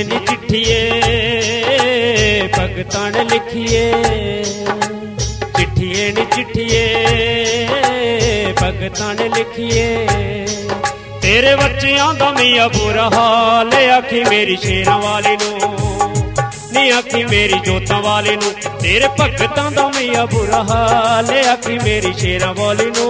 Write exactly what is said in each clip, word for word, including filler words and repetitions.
नी चिट्ठिए भगतां ने लिखिए, चिट्ठिए नी चिट्ठिए भगतां ने लिखिए। तेरे बच्चियां दा मियां बुरा हाल, आखी मेरी शेरां वाली नू, नी आखी मेरी जोतां वाली नू। तेरे भगतां दा मियां बुरा हाल, आखी मेरी शेरां वाली नू।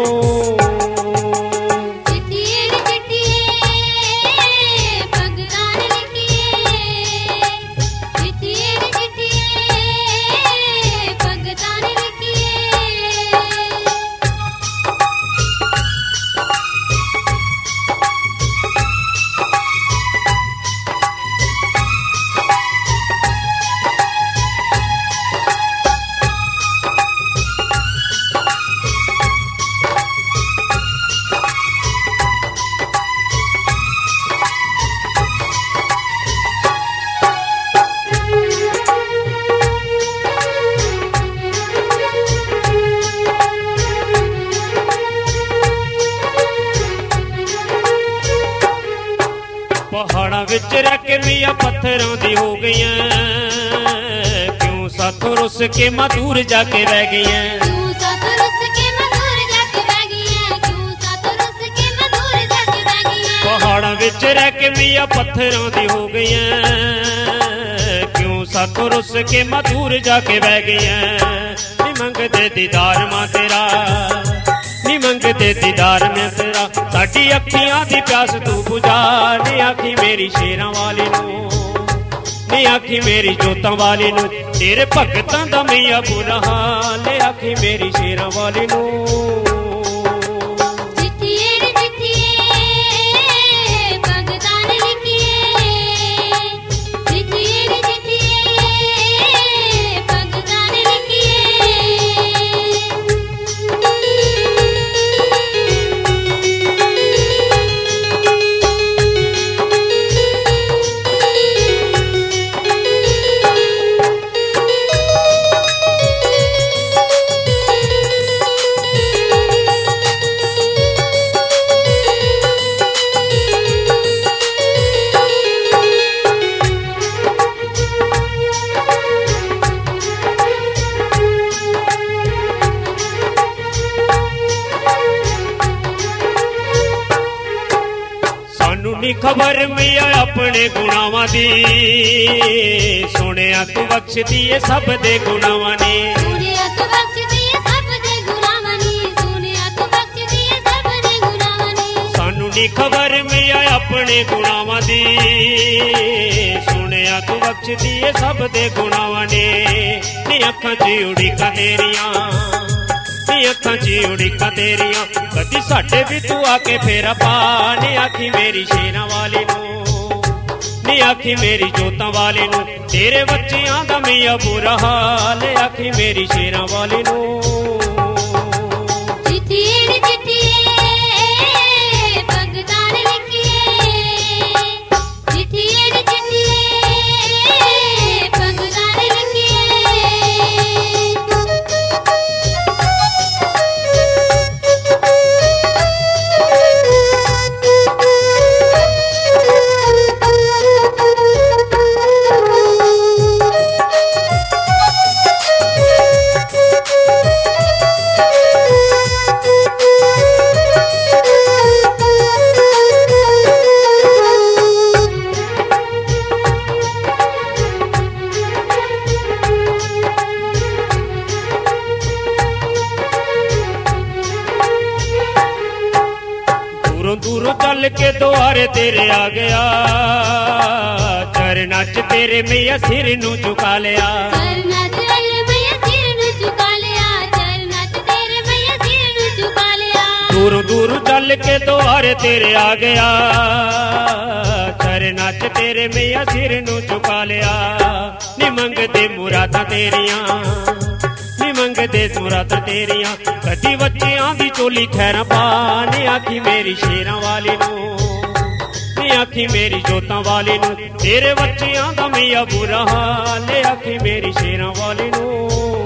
पहाड़ा विच रह के मियां पत्थरों दी हो गई, क्यों साथों रुस के मां दूर जाके रह गई। पहाड़ा विच रह के मियां पत्थरों दी हो गई, क्यों साथों रुस के मां दूर जाके बह गई। मंगदे दीदार मां तेरा, नी मंगदे दीदार में तेरा, साडी अखियां दी प्यास तू बुझा। नी आखी मेरी शेरां वाली नू, नी आखी मेरी जोतां वाली नू। तेरे भगतां दा मियां बुरा हाल, आखी मेरी शेरां वाली नू। खबर मियां अपने गुनावां दी, सुनिया तू बख्श दिए सब दे गुनावां ने। सानू नी खबर मियां अपने गुनावां दी, सुनिया तू बख्श दिए सब दे गुनावां ने। नी अखां च उड़ीकां तेरियां, नी अखां च उड़ीकां तेरियां, कदी साडे भी तू आके फेरा पा। नी आखी मेरी शेरां वाली नू, नी आखी मेरी जोतां वाली नू। तेरे बच्चियां दा मियां बुरा हाल, आखी मेरी शेरां वाली नू। दूरों चल के द्वारे तेरे आ गया, चरना च तेरे मियां सिर नू झुका लिया। दूरों दूरों चल के द्वारे तेरे आ गया, चरना च तेरे मियां सिर नू झुका लिया। नी मंगदे मुरादां तेरियां, मंगदे मुरादां तेरियां, कदी बच्चियां दी चोली खैरां पा। नी आखी मेरी शेरां वाली नू, नी आखी मेरी जोतां वाली नू। तेरे बच्चियां दा मियां बुरा हाल, आखी मेरी शेरां वाली नू।